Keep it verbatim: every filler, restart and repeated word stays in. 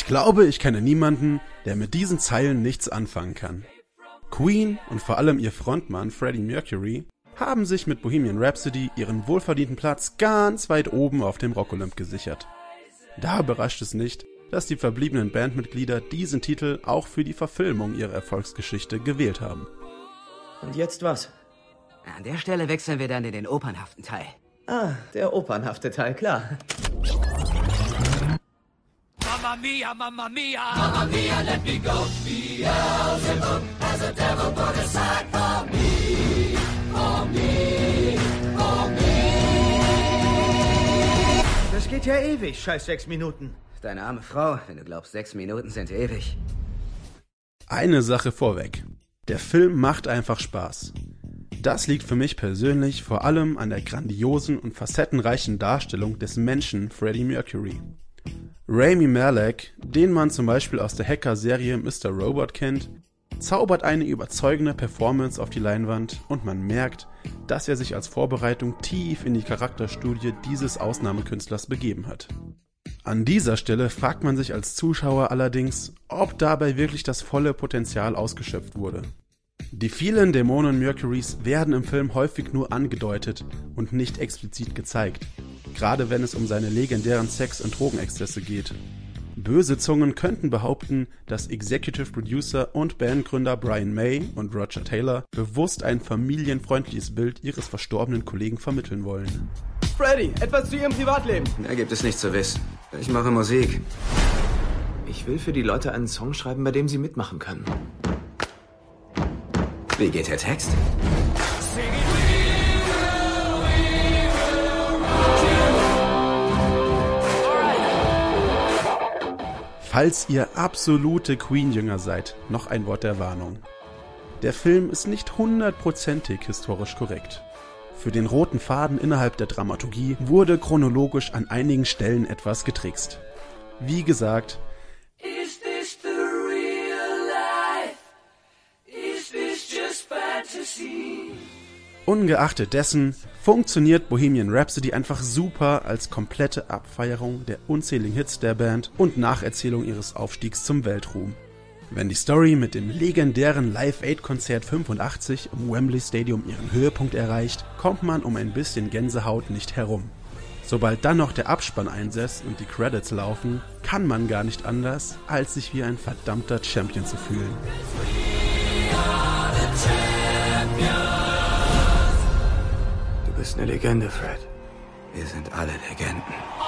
Ich glaube, ich kenne niemanden, der mit diesen Zeilen nichts anfangen kann. Queen und vor allem ihr Frontmann Freddie Mercury haben sich mit Bohemian Rhapsody ihren wohlverdienten Platz ganz weit oben auf dem Rock-Olymp gesichert. Da überrascht es nicht, dass die verbliebenen Bandmitglieder diesen Titel auch für die Verfilmung ihrer Erfolgsgeschichte gewählt haben. Und jetzt was? An der Stelle wechseln wir dann in den opernhaften Teil. Ah, der opernhafte Teil, klar. Mamma mia, mamma mia, mamma mia, let me go. Beelzebub has a devil put aside for me, for me, for me. Das geht ja ewig, scheiß sechs Minuten. Deine arme Frau, wenn du glaubst, sechs Minuten sind ewig. Eine Sache vorweg. Der Film macht einfach Spaß. Das liegt für mich persönlich vor allem an der grandiosen und facettenreichen Darstellung des Menschen Freddie Mercury. Rami Malek, den man zum Beispiel aus der Hacker-Serie Mister Robot kennt, zaubert eine überzeugende Performance auf die Leinwand und man merkt, dass er sich als Vorbereitung tief in die Charakterstudie dieses Ausnahmekünstlers begeben hat. An dieser Stelle fragt man sich als Zuschauer allerdings, ob dabei wirklich das volle Potenzial ausgeschöpft wurde. Die vielen Dämonen Mercurys werden im Film häufig nur angedeutet und nicht explizit gezeigt, gerade wenn es um seine legendären Sex- und Drogenexzesse geht. Böse Zungen könnten behaupten, dass Executive Producer und Bandgründer Brian May und Roger Taylor bewusst ein familienfreundliches Bild ihres verstorbenen Kollegen vermitteln wollen. Freddy, etwas zu Ihrem Privatleben. Mehr gibt es nicht zu wissen. Ich mache Musik. Ich will für die Leute einen Song schreiben, bei dem sie mitmachen können. Wie geht der Text? Falls ihr absolute Queen-Jünger seid, noch ein Wort der Warnung. Der Film ist nicht hundertprozentig historisch korrekt. Für den roten Faden innerhalb der Dramaturgie wurde chronologisch an einigen Stellen etwas getrickst. Wie gesagt, Is this the real life? Is this just fantasy? ungeachtet dessen funktioniert Bohemian Rhapsody einfach super als komplette Abfeierung der unzähligen Hits der Band und Nacherzählung ihres Aufstiegs zum Weltruhm. Wenn die Story mit dem legendären Live-Aid-Konzert fünfundachtzig im Wembley Stadium ihren Höhepunkt erreicht, kommt man um ein bisschen Gänsehaut nicht herum. Sobald dann noch der Abspann einsetzt und die Credits laufen, kann man gar nicht anders, als sich wie ein verdammter Champion zu fühlen. Du bist eine Legende, Fred. Wir sind alle Legenden.